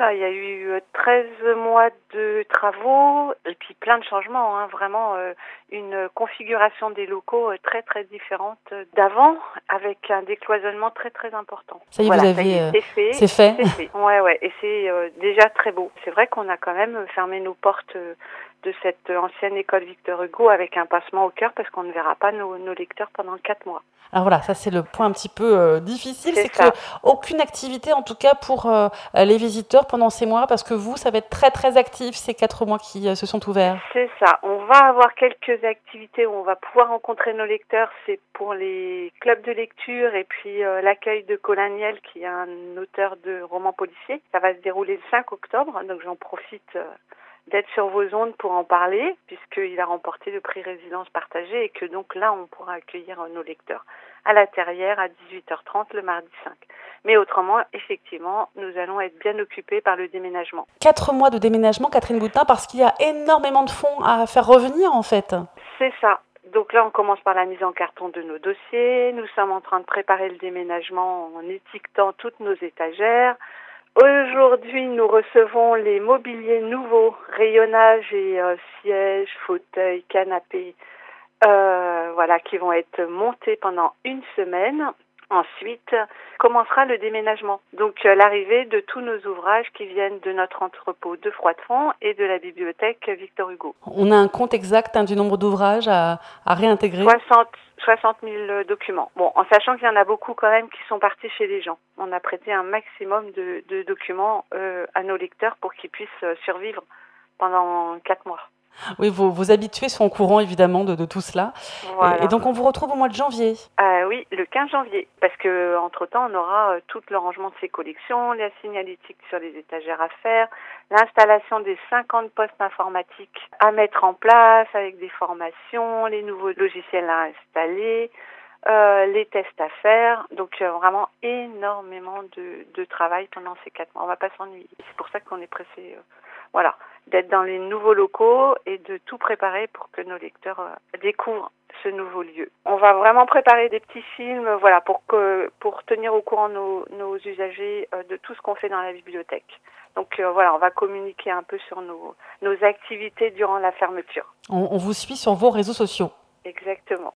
là, il y a eu 13 mois de travaux et puis plein de changements, hein, vraiment une configuration des locaux très très différente d'avant, avec un décloisonnement très très important. Ça y est, Voilà, vous ça y avez... est, c'est fait. c'est fait. C'est fait. Ouais, et c'est déjà très beau. C'est vrai qu'on a quand même fermé nos portes de cette ancienne école Victor Hugo avec un pincement au cœur parce qu'on ne verra pas nos lecteurs pendant 4 mois. Alors voilà, ça c'est le point un petit peu difficile, c'est que ça. aucune activité en tout cas pour les visiteurs pendant ces mois, parce que vous, ça va être très très actif ces 4 mois qui se sont ouverts. C'est ça. On va avoir quelques activités où on va pouvoir rencontrer nos lecteurs. C'est pour les clubs de lecture et puis l'accueil de Colin Niel, qui est un auteur de romans policiers. Ça va se dérouler le 5 octobre, donc j'en profite d'être sur vos ondes pour en parler, puisqu'il a remporté le prix Résilience partagée et que donc là, on pourra accueillir nos lecteurs à la Terrière à 18h30 le mardi 5. Mais autrement, effectivement, nous allons être bien occupés par le déménagement. 4 mois de déménagement, Catherine Boutin, parce qu'il y a énormément de fonds à faire revenir en fait. C'est ça. Donc là, on commence par la mise en carton de nos dossiers. Nous sommes en train de préparer le déménagement en étiquetant toutes nos étagères. Aujourd'hui, nous recevons les mobiliers nouveaux, rayonnage et sièges, fauteuils, canapés, voilà, qui vont être montés pendant une semaine. Ensuite, commencera le déménagement. Donc, l'arrivée de tous nos ouvrages qui viennent de notre entrepôt de Froidefond et de la bibliothèque Victor Hugo. On a un compte exact du nombre d'ouvrages à réintégrer. 60 000 documents. Bon, en sachant qu'il y en a beaucoup quand même qui sont partis chez les gens. On a prêté un maximum de documents à nos lecteurs pour qu'ils puissent survivre pendant 4 mois. Oui, vos habitués sont au courant évidemment de tout cela. Voilà. Et donc on vous retrouve au mois de janvier. Oui, le 15 janvier, parce que entre-temps, on aura tout le rangement de ces collections, la signalétique sur les étagères à faire, l'installation des 50 postes informatiques à mettre en place avec des formations, les nouveaux logiciels à installer, les tests à faire. Donc vraiment énormément de travail pendant ces 4 mois. On ne va pas s'ennuyer. C'est pour ça qu'on est pressé, voilà, d'être dans les nouveaux locaux et de tout préparer pour que nos lecteurs découvrent ce nouveau lieu. On va vraiment préparer des petits films, voilà, pour tenir au courant nos usagers de tout ce qu'on fait dans la bibliothèque. Donc voilà, on va communiquer un peu sur nos activités durant la fermeture. On vous suit sur vos réseaux sociaux. Exactement.